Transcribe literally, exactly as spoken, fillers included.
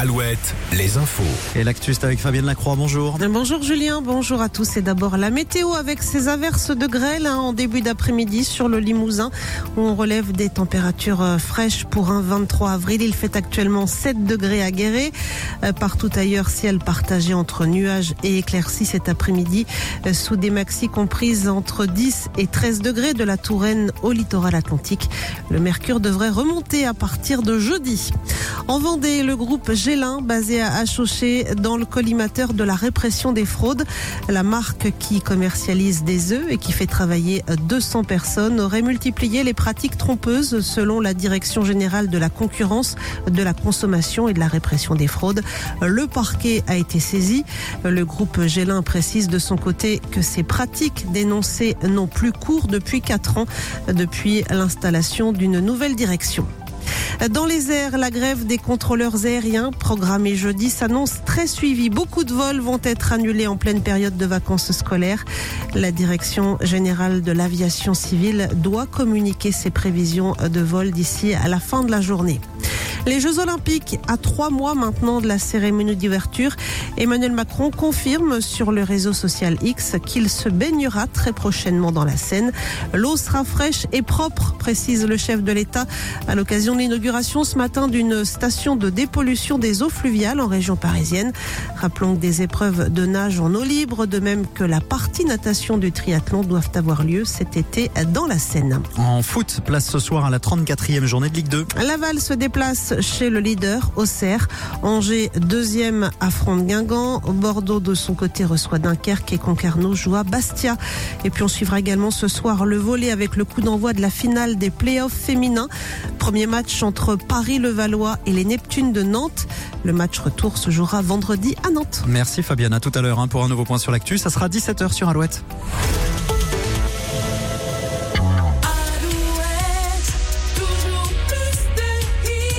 Alouette, les infos. Et l'actu, c'est avec Fabienne Lacroix, bonjour. Bonjour Julien, bonjour à tous. Et d'abord la météo avec ces averses de grêle hein, en début d'après-midi sur le Limousin où on relève des températures euh, fraîches pour un vingt-trois avril. Il fait actuellement sept degrés à Guéret. Euh, partout ailleurs, ciel partagé entre nuages et éclaircies cet après-midi euh, sous des maxis comprises entre dix et treize degrés de la Touraine au littoral atlantique. Le mercure devrait remonter à partir de jeudi. En Vendée, le groupe Gélin, basé à Achauché, dans le collimateur de la répression des fraudes. La marque qui commercialise des œufs et qui fait travailler deux cents personnes aurait multiplié les pratiques trompeuses selon la Direction générale de la concurrence, de la consommation et de la répression des fraudes. Le parquet a été saisi. Le groupe Gélin précise de son côté que ces pratiques dénoncées n'ont plus cours depuis quatre ans, depuis l'installation d'une nouvelle direction. Dans les airs, la grève des contrôleurs aériens programmée jeudi s'annonce très suivie. Beaucoup de vols vont être annulés en pleine période de vacances scolaires. La Direction générale de l'aviation civile doit communiquer ses prévisions de vol d'ici à la fin de la journée. Les Jeux Olympiques, à trois mois maintenant de la cérémonie d'ouverture, Emmanuel Macron confirme sur le réseau social X qu'il se baignera très prochainement dans la Seine. L'eau sera fraîche et propre, précise le chef de l'État, à l'occasion de l'inauguration ce matin d'une station de dépollution des eaux fluviales en région parisienne. Rappelons que des épreuves de nage en eau libre, de même que la partie natation du triathlon, doivent avoir lieu cet été dans la Seine. En foot, place ce soir à la trente-quatrième journée de Ligue deux. Laval se déplace chez le leader, Auxerre. Angers, deuxième, affronte Guingamp. Bordeaux, de son côté, reçoit Dunkerque et Concarneau joue à Bastia. Et puis on suivra également ce soir le volley avec le coup d'envoi de la finale des playoffs féminins. Premier match entre Paris-Levallois et les Neptunes de Nantes. Le match retour se jouera vendredi à Nantes. Merci Fabienne, à tout à l'heure hein, pour un nouveau point sur l'actu. Ça sera dix-sept heures sur Alouette.